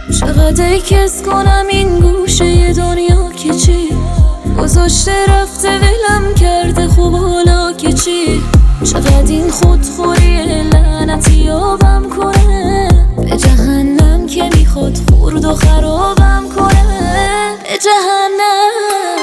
چقدر کس کنم این گوشه دنیا که چی گذاشته رفته ولم کرده، خوب حالا که چی؟ چقدر این خودخوری لعنتی آبم کنه به جهنم که میخواد خورد و خرابم کنه به جهنم.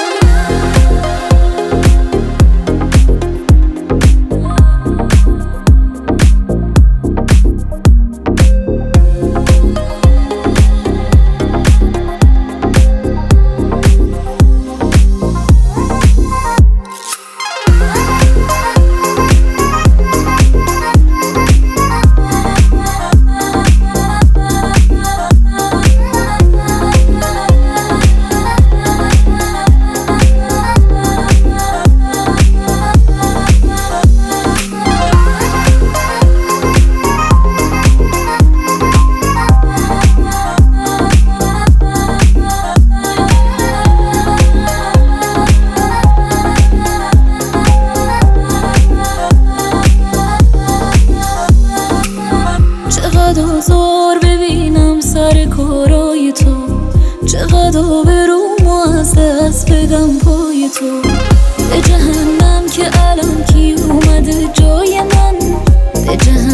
چقدر زار ببینم سر کارای تو، چقدر بروم و از دست بدم پای تو به جهنم که الان کی اومده جای من به جهنم.